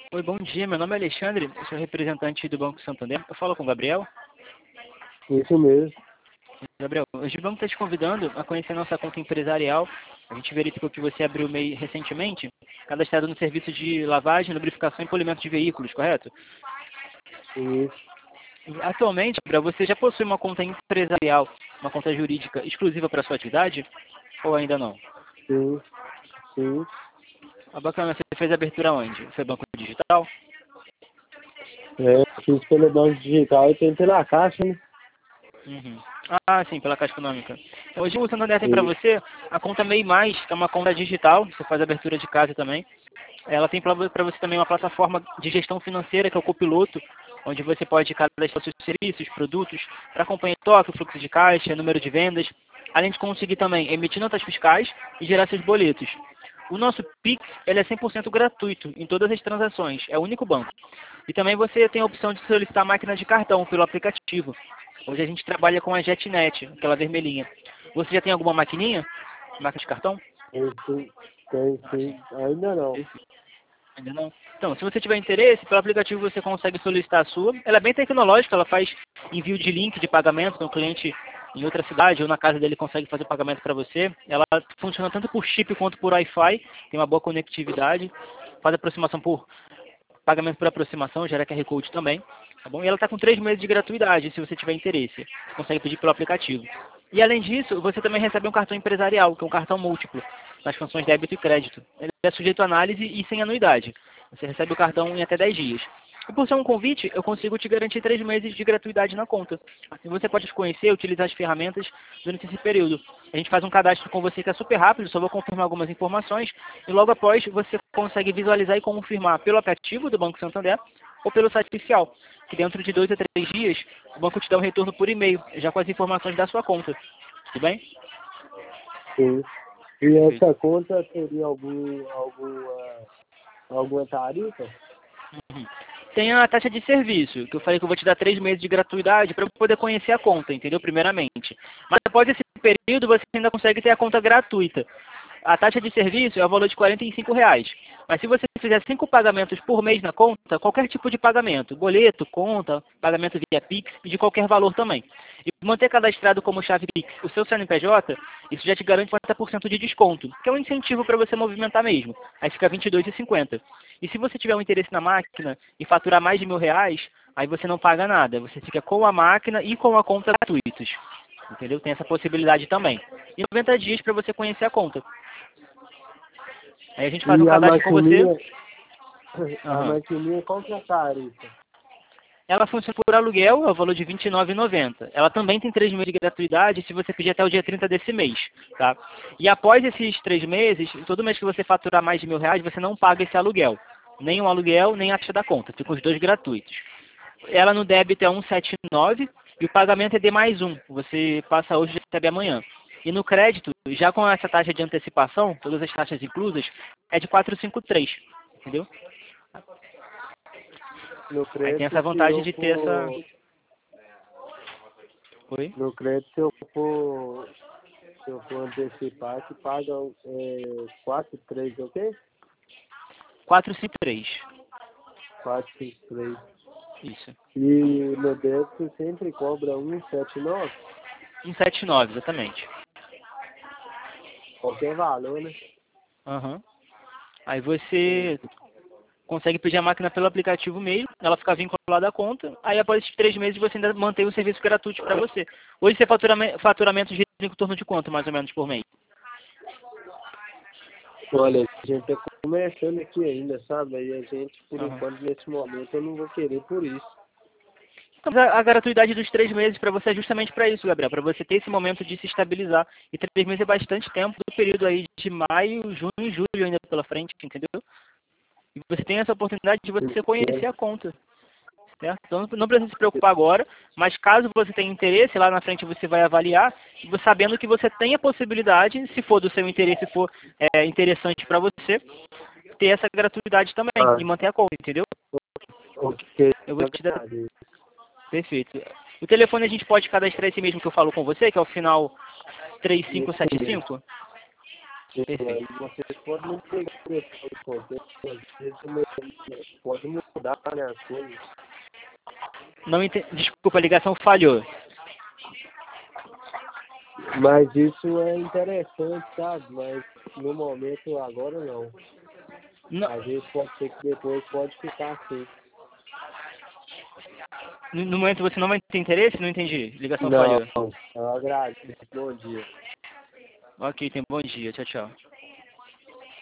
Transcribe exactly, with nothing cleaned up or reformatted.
Oi, bom dia. Meu nome é Alexandre, eu sou representante do Banco Santander. Eu falo com o Gabriel. Isso mesmo. Gabriel, hoje o banco está te convidando a conhecer a nossa conta empresarial. A gente verificou que você abriu o M E I recentemente, cadastrado no serviço de lavagem, lubrificação e polimento de veículos, correto? Isso. E, atualmente, Gabriel, você já possui uma conta empresarial, uma conta jurídica exclusiva para a sua atividade? Ou ainda não? Sim. Sim. Ah, bacana, você fez a abertura onde? Foi banco digital? É, fiz pelo banco digital e tem pela caixa, né? Uhum. Ah, sim, pela Caixa Econômica. Então, hoje o Santander tem para Isso. você a conta M E I Mais, que é uma conta digital, você faz a abertura de casa também. Ela tem para você também uma plataforma de gestão financeira, que é o Copiloto, onde você pode cadastrar seus serviços, produtos, para acompanhar estoque, fluxo de caixa, número de vendas, além de conseguir também emitir notas fiscais e gerar seus boletos. O nosso Pix ele é cem por cento gratuito em todas as transações, é o único banco. E também você tem a opção de solicitar máquina de cartão pelo aplicativo. Hoje a gente trabalha com a JetNet, aquela vermelhinha. Você já tem alguma maquininha? Máquina de cartão? Tem sim. Tem Ah, sim. sim. Ainda não. Esse. Ainda não? Então, se você tiver interesse, pelo aplicativo você consegue solicitar a sua. Ela é bem tecnológica, ela faz envio de link de pagamento, então o cliente em outra cidade ou na casa dele consegue fazer o pagamento para você. Ela funciona tanto por chip quanto por Wi-Fi, tem uma boa conectividade, faz aproximação por pagamento por aproximação, gera Q R Code também, tá bom? E ela está com três meses de gratuidade, se você tiver interesse. Você consegue pedir pelo aplicativo. E além disso, você também recebe um cartão empresarial, que é um cartão múltiplo, nas funções débito e crédito. Ele é sujeito a análise e sem anuidade. Você recebe o cartão em até dez dias. E por ser um convite, eu consigo te garantir três meses de gratuidade na conta. Assim você pode conhecer e utilizar as ferramentas durante esse período. A gente faz um cadastro com você que é super rápido, só vou confirmar algumas informações e logo após você consegue visualizar e confirmar pelo aplicativo do Banco Santander ou pelo site oficial, que dentro de dois a três dias o banco te dá um retorno por e-mail, já com as informações da sua conta. Tudo bem? Sim. E Perfeito. essa conta teria algum, alguma, alguma tarifa? Uhum. Tem a taxa de serviço, que eu falei que eu vou te dar três meses de gratuidade para poder conhecer a conta, entendeu? Primeiramente. Mas após esse período, você ainda consegue ter a conta gratuita. A taxa de serviço é o valor de quarenta e cinco reais. Mas se você fizer cinco pagamentos por mês na conta, qualquer tipo de pagamento, boleto, conta, pagamento via Pix, de qualquer valor também. E manter cadastrado como chave Pix o seu C N P J, isso já te garante quarenta por cento de desconto, que é um incentivo para você movimentar mesmo. Aí fica vinte e dois reais e cinquenta centavos. E se você tiver um interesse na máquina e faturar mais de mil reais, aí você não paga nada. Você fica com a máquina e com a conta gratuitos. Entendeu? Tem essa possibilidade também. E noventa dias para você conhecer a conta. Aí a gente faz um E a cadastro com você. maquininha, a Aham. maquininha, qual que é a tarifa? Ela funciona por aluguel, é o valor de vinte e nove reais e noventa centavos. Ela também tem três meses de gratuidade se você pedir até o dia trinta desse mês. Tá? E após esses três meses, todo mês que você faturar mais de mil reais, você não paga esse aluguel. Nem o aluguel, nem a taxa da conta. Ficam os dois gratuitos. Ela no débito é cento e setenta e nove e o pagamento é D mais um. Você passa hoje e recebe amanhã. E no crédito, já com essa taxa de antecipação, todas as taxas inclusas, é de quatrocentos e cinquenta e três. Entendeu? No Aí tem crédito, essa se vantagem eu de ter essa... for, Oi? no crédito, se eu for, se eu for antecipar, que paga é, quatro, três, ok? quatrocentos e cinquenta e três. quatro, cinco, três. Isso. E no débito sempre cobra um sete nove, cento e setenta e nove, exatamente. qualquer valor, né? Aham. Aí você consegue pedir a máquina pelo aplicativo mesmo, ela fica vinculada à conta, aí após esses três meses você ainda mantém o serviço gratuito para você. Hoje você faturame- faturamento gira em torno de quanto, mais ou menos, por mês? Olha, a gente tá começando aqui ainda, sabe? Aí a gente, por Aham. enquanto, nesse momento, eu não vou querer por isso. Então, a, a gratuidade dos três meses para você é justamente para isso, Gabriel, para você ter esse momento de se estabilizar. E três meses é bastante tempo, do período aí de maio, junho e julho ainda pela frente, entendeu? E você tem essa oportunidade de você conhecer a conta. Certo? Então não precisa se preocupar agora, mas caso você tenha interesse, lá na frente você vai avaliar, sabendo que você tem a possibilidade, se for do seu interesse e for é, interessante para você, ter essa gratuidade também Ah, e manter a conta, entendeu? ok, Eu vou eu te dar. agradeço. Perfeito. O telefone a gente pode cadastrar esse mesmo que eu falo com você, que é o final três cinco Isso sete mesmo, cinco. Perfeito. aí vocês podem me ligar depois, porque às vezes o meu- pode mudar, né, as coisas. Não ente... Desculpa, a ligação falhou. Mas isso é interessante, sabe? Mas no momento agora não. Não, Às vezes pode ser que depois pode ficar assim. no no momento você não vai ter interesse? Não entendi. Ligação Não, falhou. eu agradeço. Bom dia. Ok, tem bom dia. Tchau, tchau.